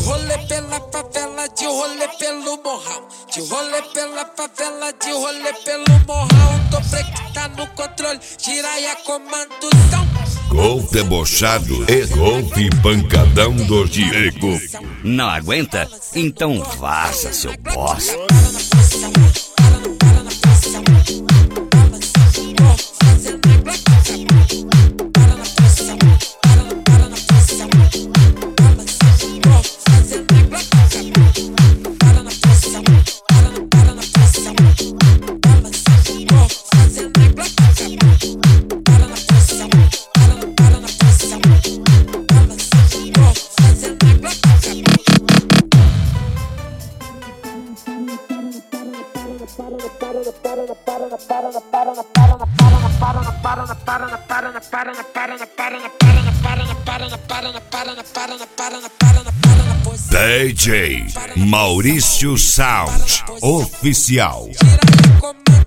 rolê pela favela, de rolê pelo morrão. De rolê pela favela, de rolê pelo morrão. Tô que tá no controle, giraia comandução. Golpe debochado e golpe pancadão do Diego. Não aguenta? Então vaza, seu bosta. DJ Maurício Sound Oficial. Giraia comanduzão.